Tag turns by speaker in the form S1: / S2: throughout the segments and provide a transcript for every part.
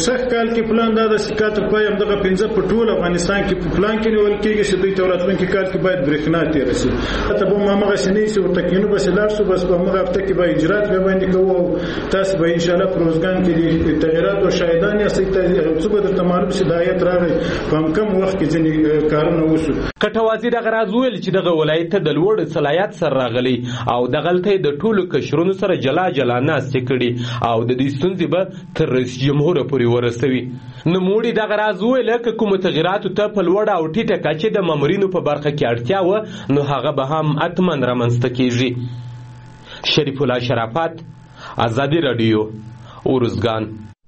S1: سخت کال کې پلان دا د سکاتو پای هم دغه 15 په ټول افغانستان کې په پلان کې نیول کېږي چې دوی توراتونکو کال کې باید برېښنا تیر شي. ته به مامغه سنې چې ورته کینو بس لار شو بس په موږ هفته کې به اجرات به باندې کوو. تاسو به ان شاء الله پروزګان کې تغیرات او شاهدان یاستئ ته څه به درته معلوم شي د آیت راغی په کم وخت کې ځینې کارونه وشو.
S2: کټوازی دغه راز ویل چې دغه ولایت ته د لوړ صلاحیت سره راغلی او دغلته د ټولو کشرونو سره جلا جلا ناستې کړي او د دې ستونزې به تر رئیس جمهور پورې ورسوي. نوموړي دغه راز ویل چې کوم تغیرات ته په لوړ او ټیټه کچه د مامورینو په برخه کې اړتیا و نو هغه به هم اتمن رامنځته کیږي. شریف الله شرافت، آزادی رادیو، اورزګان.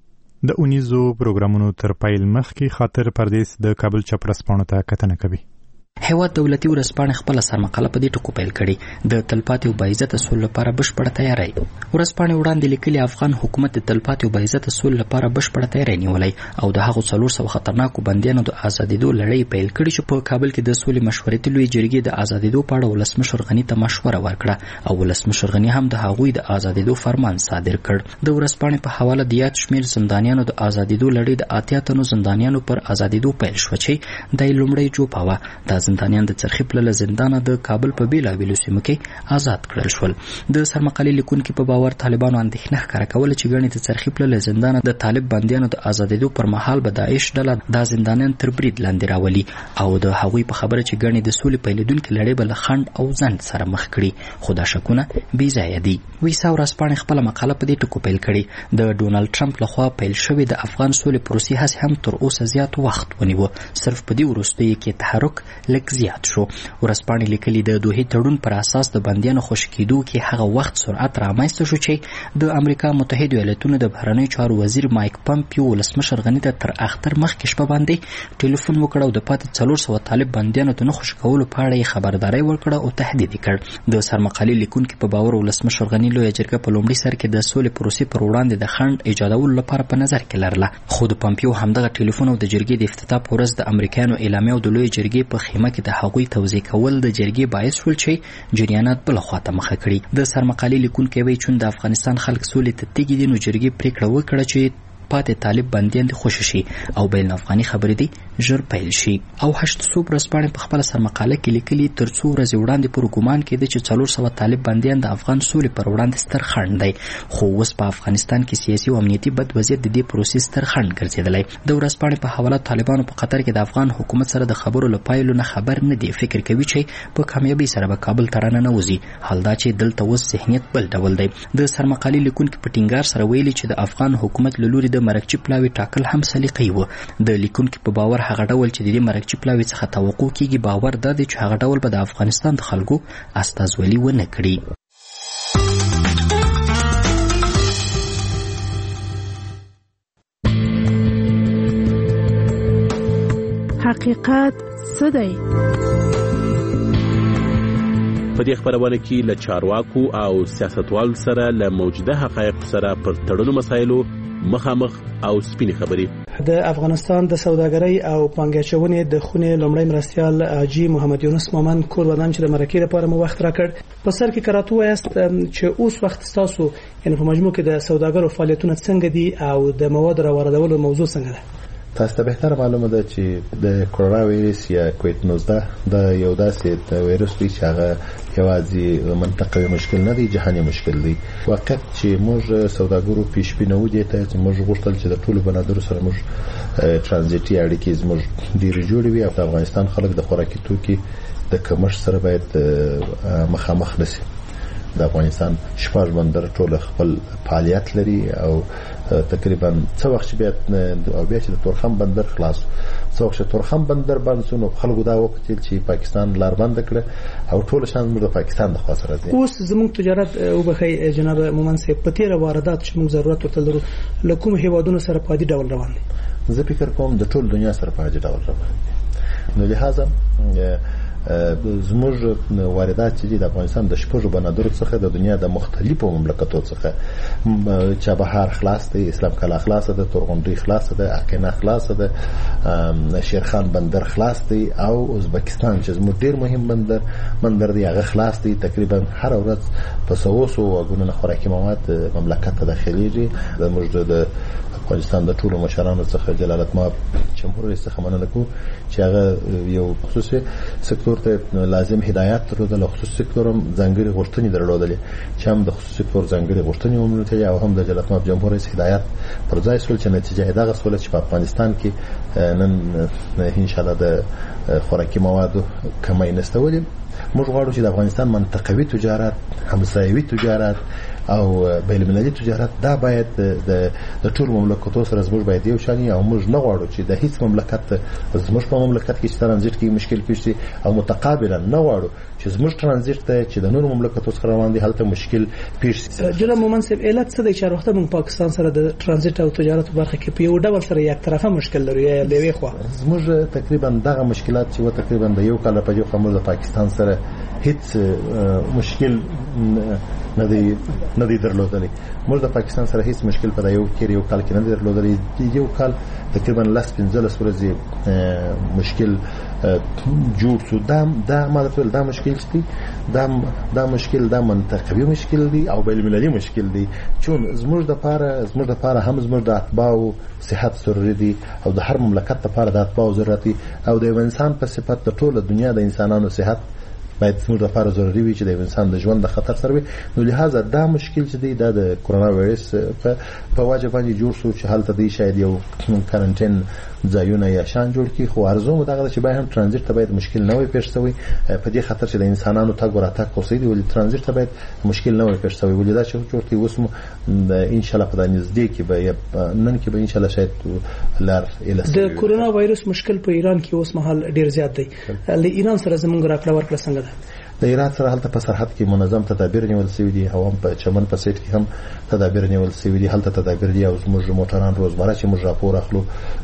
S3: د اونیزو پروګرامونو تر پیل مخکې خاطر پردیس د کابل چپرسپانو ته کتنه کوي.
S4: هیواد دولتي ورځپاڼې خپله سرمقاله په دې ټکو پیل کړې د تلپاتې او باعزته سولې لپاره بشپړه تیاری. ورځپاڼې وړاندې لیکلي افغان حکومت د تلپاتې او باعزته سولې لپاره بشپړه تیاری نیولی او د هغو 400 خطرناکو بندیانو د ازادېدو لړۍ پیل کړې چې په کابل کې د سولې مشورتي لویې جرګې د ازادېدو په اړه ولسمشر غني ته مشوره ورکړه او ولسمشر غني هم د هغوی د ازادېدو فرمان صادر کړ. د ورځپاڼې په حواله د یاد شمېر زندانیانو د ازادېدو لړۍ د 80 تنو زندانیانو پر ازادېدو پیل شوه چې د لومړی جوپه وه. د زندانیان د څرخي پله زندانه د کابل په بیلابیلو سیمو کې آزاد کړل شول. د سرمقالې لیکونکي په باور طالبانو اندېښنه ښکاره کوله چې ګڼې د څرخي پله زندانه د طالب بندیانو د ازادېدو پر مهال به داعش ډله دا زندانیان تر برید لاندې راولي او د هغوی په خبره چې ګڼې د سولې پیلېدونکې لړۍ به له خنډ او ځنډ سره مخ کړي. خو دا شکونه بې ځایه دي. ویسا ورځپاڼې خپله مقاله په دې ټکو پیل کړې. د ډونالډ ټرمپ لخوا پیل شوې د افغان سولې پروسې هڅې هم تر اوسه زیات وخت ونیوه. صرف په دې وروستیو کې تحرک لږ زیات شو. ورځپاڼې لیکلي د دوحې تړون پر اساس د بندیانو خوشي کېدو کې هغه وخت سرعت رامنځته شو چې د امریکا متحده ایالاتونو د بهرنیو چارو وزیر مایک پمپیو ولسمشر غني ته تر اختر مخکې شپه باندې ټلیفون وکړ او د پاتې 400 طالب بندیانو ته نه خوشي کولو په اړه یې خبرداری ورکړه او تهدید یې کړ. د سرمقالې لیکونکي په باور ولسمشر غني لویه جرګه په لومړي سر کې د سولې پروسې پر وړاندې د خنډ ایجادولو لپاره په نظر کې لرله. خو د پمپیو همدغه ټلیفون او د جرګې د افتتاح په ورځ د امریکایانو اعلامیه او د لویې جرګې په خیمه کې د هغوی توضیح کول د جرګې باعث شول چې جریانات بل خواته مخه کړي. د سرمقالې لیکونکی وایي چې د افغانستان خلک سولې ته تږي دي نو جرګې پریکړه وکړه چې پاتې طالب بندیان دي خوشي شي او بین افغاني خبرې دي ژر پیل شي. او هشت صوب ورځپاڼې په خپله سرمقاله کې لیکلي تر څو ورځې وړاندې پورې ګمان کېده چې 400 طالب بندیان د افغان سولې پر وړاندې ستر خنډ دی. خو اوس په افغانستان کې سیاسي او امنیتي بد وضعیت د دې پروسې ستر خنډ ګرځېدلی. د ورځپاڼې په حواله طالبانو په قطر کې د افغان حکومت سره د خبرو له پایلو نه خبر نه دي. فکر کوي چې په کامیابۍ سره به کابل ته راننوځي. حال دا چې دلته اوس ذهنیت بل ډول دی. د سرمقالې لیکونکي په ټینګار سره ویلي چې د افغان حکومت له لوري د مرکچي پلاوي ټاکل هم سلیقې و. د لیکونکي په باور هغه ډول چې د دې مرکچي پلاوي څخه توقع کیږي باور دا دی چې هغه ډول به د افغانستان د خلکو استازولي ونه کړي.
S5: حقیقت څه دی؟
S6: په دې خبرونه کې له چارواکو او سیاستوالو سره له موجوده حقایق سره پر تړلو مسایلو مخامخ او سپینې خبرې.
S7: د افغانستان د سوداګرۍ او پانګاچونې د خونې لومړی مرستیال حاجي محمد یونس مومن کور ودان چې د مرکې لپاره مو وخت راکړ. په سر کې کراته وایست چې اوس وخت تاسو یعنی په مجموع کې د سوداګرو فعالیتونه څنګه دي او د موادو راوړلو موضوع څنګه ده؟
S8: تاسو ته بهتر معلومه ده چې د کورونا وایرس یا کووید 19 د یو داسې وایرس دی چې هغه یوازې منطقوي مشکل نه دی، جهاني مشکل دی. وخت چې موږ سوداګرو پیشبینو دي ته چې موږ غوښتل چې د ټولو بنادرو سره موږ ترانزیتي اړیکې زموږ ډېرې جوړې وي او د افغانستان خلک د خوراکي توکي د کمښت سره باید مخامخ نشي. د افغانستان شپږ بندر ټول خپل فعالیت لري او تقریبا څو وخت بیا چې د تورخم بندر خلاص څو وخت تورخم بندر باندې نو خلکو دا وکړل چې پاکستان لار بند کړ او ټول شان د پاکستان د خاص راځي.
S7: اوس زموږ تجارت او بخي جناب مومن صاحب په تیر واردات چې موږ ضرورت ورته لرو لکه هیوادونو سره په دې ډول روان دي.
S8: زه فکر کوم د ټول دنیا سره په دې ډول روان دي. نو لهدا زموږ واردات چې د افغانستان د شپږو بنادرو څخه د دنیا د مختلفو مملکتونو څخه چابهار خلاص دی، اسلام کلا خلاص ده، تورغونډي خلاص ده، اقینا خلاص ده، شیرخان بندر خلاص دی او ازبکستان چې زموږ ډیر مهم بندر دی هغه خلاص دی. تقریبا هر ورځ په 100 واګونو خوراکي مواد مملکت ته داخليږي. د موږ د افغانستان د ټولو مشرانو څخه جلالت مآب جمهور رئیس څخه مننه کوو چې هغه یو خصوصي سکتور ته لازم هدایت درلودل، خصوصي سکتور هم ځانګړي غوښتنې درلودلې چې هم د خصوصي سکتور ځانګړي غوښتنې ومنل او هم د جلالت مآب جمهور رئیس هدایت پر ځای شول چې نتیجه دغه سول چې په افغانستان کې نن ان شاء الله د خوراکي موادو کمی نشته. ولې موږ غواړو چې د افغانستان منطقوي تجارت، همسایوي تجارت او بین المللي تجارت دا باید د ټول مملکتونو سره زموږ باید یو شان او موږ نه غواړو چې د هیڅ مملکت زموږ په مملکت کې ترانزیت کې مشکل پیښ شي او متقابلا نه غواړو چې زموږ ترانزیت ته چې د نورو مملکتونو سره روان دي هلته مشکل پیښ شي.
S7: جناب مومن صاحب علت څه دی چې وخت موږ پاکستان سره د ترانزیت او تجارت برخه کې په یو ډول سره یک طرفه مشکل لري یا د یوې خوا
S8: زموږ تقریبا دغه مشکلات چې و تقریبا د یو کال په جو خمر د پاکستان سره هیڅ مشکل نه دی درلودلی. موږ د پاکستان سره هیڅ مشکل په یو کال کې نه دی درلودلی. یو کال تقریبا 15 ورځې مشکل جوړ شو. دا ماده دا مشکل دي، دا مشکل دا منطقوي مشکل دی او بین المللي مشکل دی چې زموږ د لپاره هم زموږ د اتباعو صحت ضروري دي او د هر مملکت لپاره د اتباعو ضرورت دي او د انسان په صفت د ټوله دنیا د انسانانو صحت باید زموږ لپاره ضروري وي چې د انسان د ژوند د خطر سره وي. نو لہذا دا مشکل چې دی د کرونا وایرس په وجه باندې جوړ شو چې حالت دی شاید یو کارنټین ځایونه یا شان جوړ کی خو ارزو دغه چې باید هم ترانزیت ته باید مشکل نه وي پیښ شوی په دې خاطر چې د انسانانو تګ وراتګ کوسي دی ولې ترانزیت ته باید مشکل نه وي پیښ شوی ولې دا چې جوړ کی اوس ان شاء الله په نږدې کې به نن کې به ان شاء الله شاید لار
S7: د کرونا وایرس مشکل په ایران کې اوس مهال ډیر زیات دی. له ایران سره زموږ راکړه ورکړه څنګه ده؟
S8: د ایران سره هلته په سرحد کې منظم تدابیر نیول شوي دي او هم په چمن په سیټ کې هم تدابیر نیول شوي دي. هلته تدابیر دي او زموږ موټران روزمره چې موږ راپور اخلو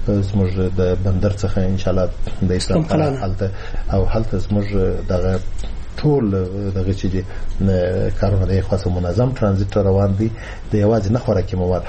S8: زموږ د بندر څخه ان شاء الله د اسلام قلعه هلته زموږ دغه ټول دغه چې کارونه د خاصه منظم ترانزیت روان دي. د یوازې نه خوراکي مواد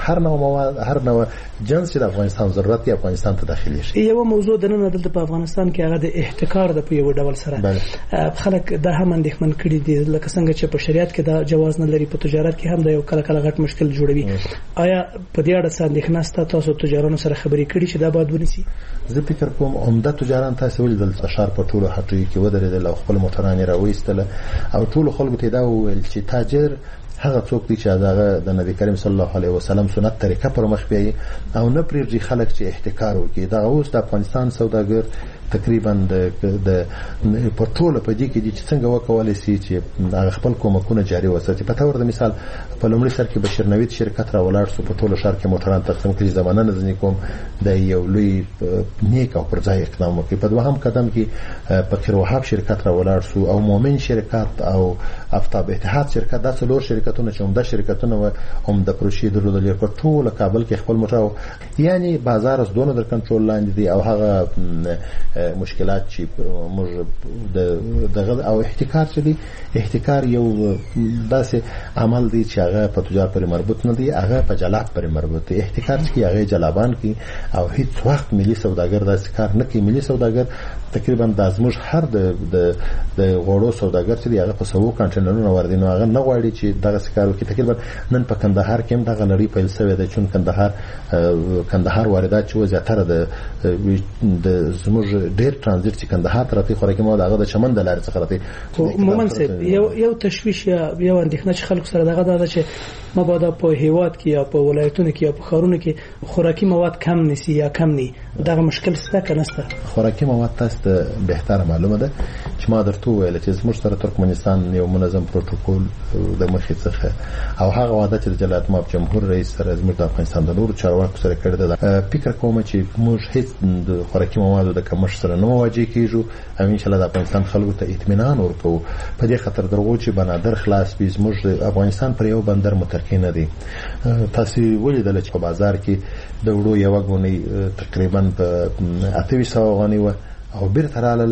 S8: هر نوع جنس د افغانستان ضرورت افغانستان ته داخلي شي.
S7: یو موضوع د نن دلته په افغانستان کې هغه د احتکار د په یو ډول سره خلک د هم اندېښمن کړي دي لکه څنګه چې په شریعت کې دا جواز نه لري، په تجارت کې هم د یو کله غټ مشکل جوړوي. آیا په دې اړه څه اندېښنه ستا تاسو تجارانو سره خبرې کړي چې دا باید ونیسي؟
S8: زه فکر کوم عمده تجاران تاسو ولې د اشار په ټولو هټوي کې ودرېدل او خپل موټران راوېستل او ټول خلکو ته دا ویل چې تاجر هغه څوک دی چې هغه د نبی کریم صلی الله علیه وسلم سنت طریقه پر مخ بیاي او نه پرېږدي خلک چې احتکار وکړي. دا اوس د افغانستان سوداګر تقریبا د پټوله په دې کې چې څنګه وکولای شي چې خپل کومکونه جاري وساتي. په تور د مثال په لومړي سر کې بشیر نوید شرکت را ولاړ سو په ټوله شهر کې موټران تقسیم کړي. زمانه نه کوم د یو لوی نیک او پرځای اقدام وکړي. په دوهم قدم کې فقیر وهاب شرکت را ولاړ سو او مومن شرکت او افتاب اتحاد شرکت دا څلور شرکتونه چې عمده شرکتونه هم د پروشي درلودل په ټوله کابل کې خپل موټر یعنی بازار از دونه در کنټرول لاندې دي او هغه مشکلات چې موږ دغه او احتکار چې دی احتکار یو داسې عمل دی چې هغه په تجارت پر مربوط نه دی، هغه په جلاب پر مربوط دی. احتکار چې هغه جلابان کی او هیڅ وخت ملي سوداګر داسې کار نه کوي. ملي سوداګر تقریبا د ازموج هر د غوړو سوداګر چې هغه په 100 کنټینرونو وردي نو هغه نه غواړي چې دغه کار وکړي. تقریبا نن په کندهار کې هم دغه لړۍ پیل شوې ده چې کندهار واردات چې زیاتره د زموږ ډېر ترانزیت چې کندهار ته راځي خوراکي مواد هغه د چمن د لارې څخه راځي.
S7: مومن صاحب یو تشویش یا یو اندېښنه چې خلکو سره دغه ده چې مبادا په هیواد کې یا په ولایتونو کې یا په ښارونو کې خوراکي مواد کم نسی یا کم ني دغه مشکل شته که نشته؟
S8: خوراکي مواد تاسو ته بهتره معلومه ده چې ما درته ویل چې زموږ سره ترکمنستان یو منظم پروتوکول د مخې څخه او هغه وعده چې د جلالت مآب جمهور رئیس سره زموږ د افغانستان د نورو چارواکو سره کړې ده. فکر کوم چې موږ هیڅ د خوراکي موادو د کمښت سره نه مواجه کیږو او ان شاء الله د افغانستان خلکو ته اطمینان ورکوو. په دې خاطر درغو چې بنادر خلاص وي. زموږ د افغانستان پر یو بندر مترکي نه دی. تاسو ولیدل چې په بازار کې د وړو یو غونې تقریبا په 2800 غونې و او بیرته رااله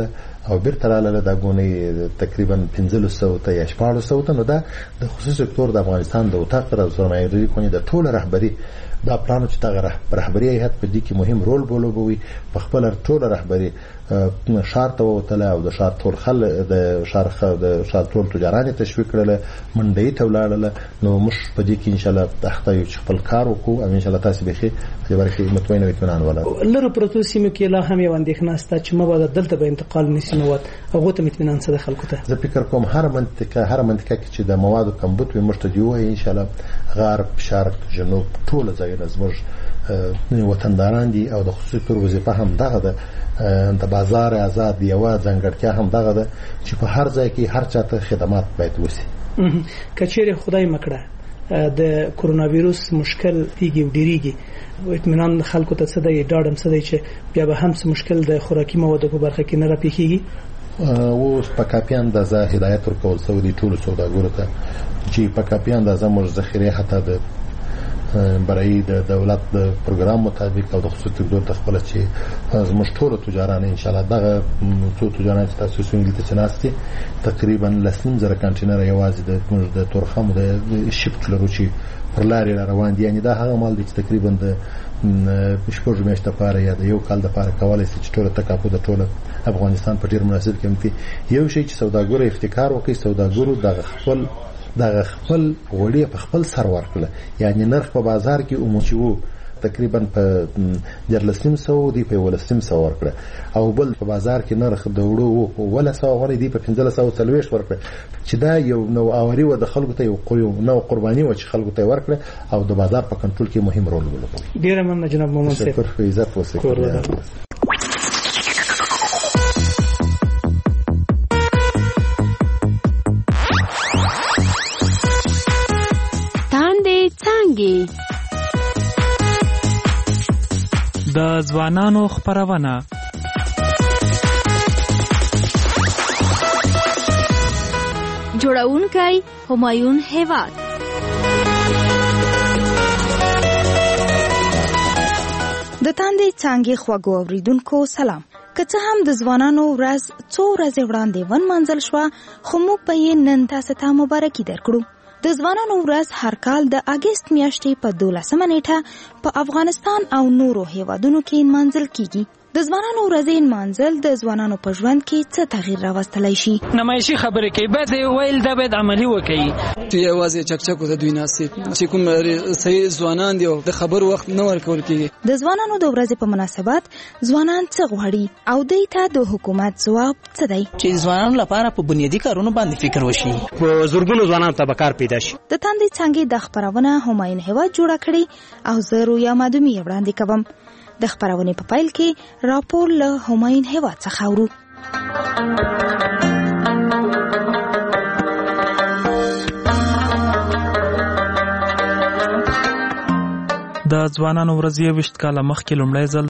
S8: او بیرته رااله د غونې تقریبا 1500 ته یا 1400 ته. نو دا د خصوصي سکتور د افغانستان د وټاق را سرمایه‌داري کوي د ټوله رهبری دا پلان چې دا رهبری هیئت په دې کې مهم رول بولوي. په خپل ټوله رهبری شار ته وتله او د شار ټول خل د شار ټول تجاران تشویق کړل، منډي ته ولاړل. نو موږ په دې کې ان شاء الله تخته یو خپل کار وکړو او ان شاء الله تاسو به خې برخه مطمئن اطمینان ولا
S7: لره پروتو سیمو کې لا هم یو اندېښنه ستا چې مبادا دلته به انتقال نسینوات او غوته اطمینان سره خلکو ته.
S8: زه فکر کوم هر منطقه کې چې د موادو کمبود وي مشته دی وای ان شاء الله غرب شرق جنوب ټول ځایونه زموږ وطنداران دي او د خصوصي سکتور وظیفه هم دغه ده. د بازار آزاد دی او ځنګړتیا هم دغه ده چې په هر ځای کې هر چاته خدمات باید وسی.
S7: کچېره خدای مکړه د کورونا وایروس مشکل پیږي ډیریږي اطمینان خلکو ته څه دی ډاډم څه دی چې بیا به هم څه مشکل د خوراکي موادو په برخه کې نه راپیږي.
S8: او په کافي اندازه هدایت ورکول شوی دی ټول سوداګرو ته چې په کافي اندازه موږ ذخیره حتی د برای د دولت د پروګرام مطابق او د خصوصي سکتور د خپل چې زموږ ټول تجاران ان شاء الله دغه څو تجاران چې تاسو څنګه ته چناستي تقریبا 10,000 کنټینر یوازې د تورخم د شپټ لرو چې پر لارې روان دي. یعنی دا هغه مال دي چې تقریبا د شپږ میاشتې لپاره یا د یو کال لپاره کولای شي چې ټول تکاپو د ټول افغانستان په ډیر مناسب قیمتي یو شی چې سوداګر افتکار وکړي سوداګرو دغه خپل وړي په خپل سر ورکړه. یعنی نرخ په بازار کې اومچو تقریبا په 1300 دی په 1300 ورکړه او بل په بازار کې نرخ د وړو ولا سو غوړي دی په 1540 ورکړه چې دا یو نو اوري و د خلکو ته یو نو قرباني و چې خلکو ته ورکړه او د بازار په کنټرول کې مهم رول ولوبوي.
S7: ډیر مننه جناب محمد صاحب.
S8: شکر په عزت وسه.
S9: د ځوانانو خبرونه
S10: جوړونکی همایون هیواد. د تاندې څانګې خواږو اوریدونکو سلام. که څه هم د ځوانانو ورځ څو ورځې وړاندې ونمانځل شوه خو موږ به یې نن تاسو ته مبارکي درکړو. د ځوانانو ورځ هر کال د اگست میاشتې په 12 نیټه په افغانستان او نورو هیوادونو کې نمانځل کیږي. د ځوانانو ورځې نمانځل د ځوانانو په ژوند کې څه تغییر راوستلی شي؟
S11: نمایشي خبرې کوي باید ویل دا باید عملي وکړي.
S12: چې یوازې چکچکو ته دوی ناستي چې کوم صحیح ځوانان دي او د خبرو وخت نه ورکول کیږي.
S10: د ځوانانو د ورځې په مناسبت ځوانان څه غواړي او دوی ته د حکومت ځواب څه دی؟
S13: چې ځوانانو لپاره په بنیادی کارونو باندې فکر وشي، په زورګونو ځوانانو ته کار پیدا شي.
S10: د تاندې څنګه د خبرونه همایون هیواد جوړه کړي او زه رویا مادومی وړاندې کوم. د خبرونه په پایل کې راپور له همایون هیواد څخه اورو.
S9: د ځوانانو ورځ 20 کاله مخکې لومړی ځل